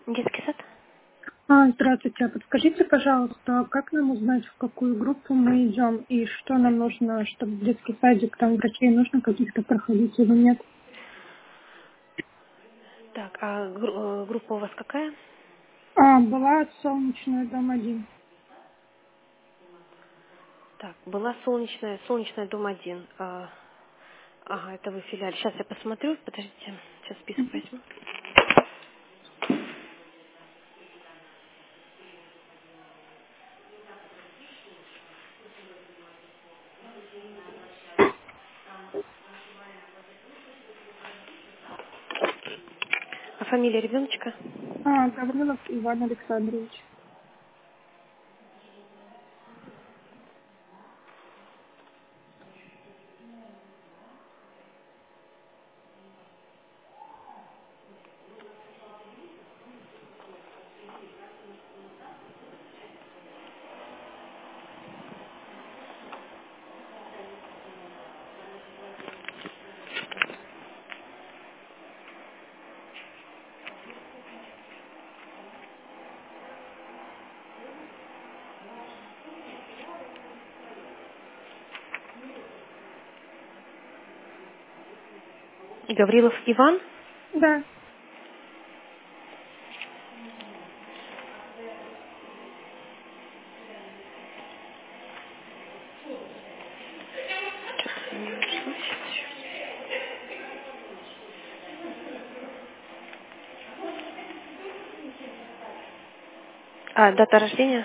Детский сад? Здравствуйте. Подскажите, пожалуйста, как нам узнать, в какую группу мы идем и что нам нужно, чтобы в детский садик, там врачей нужно каких-то проходить или нет? Так, а группа у вас какая? Была солнечная, дом 1. Так, была солнечная дом 1. Ага, это вы в филиале. Сейчас я посмотрю, подождите, сейчас список возьму. А фамилия ребеночка? Гаврилов Иван Александрович. Гаврилов Иван? Да. Что-то не нашло сейчас. Дата рождения?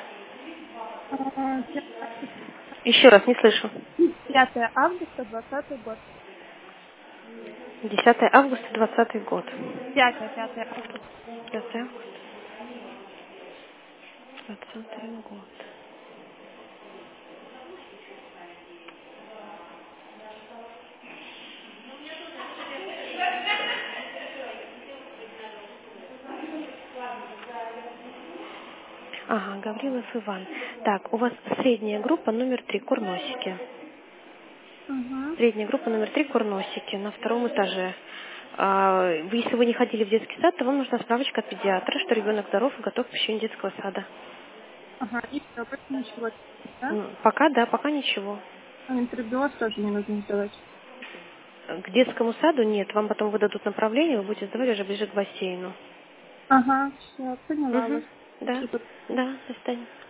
5 Еще раз, не слышу. августа 20 год. 10 августа 20 год. 5 августа. 5 августа 20 год. Ага, Гаврилов Иван. Так, у вас средняя группа номер 3, курносики. Ага. Средняя группа номер 3, курносики, на втором этаже. Если вы не ходили в детский сад, то вам нужна справочка от педиатра, что ребенок здоров и готов к посещению детского сада. Ага, и все, больше ничего. Да? Пока, да, пока ничего. Интервью тоже не нужно сдавать. К детскому саду нет, вам потом выдадут направление, вы будете сдавать уже ближе к бассейну. Ага, все, поняла вас. Угу. Да, Спасибо. да, до свидания.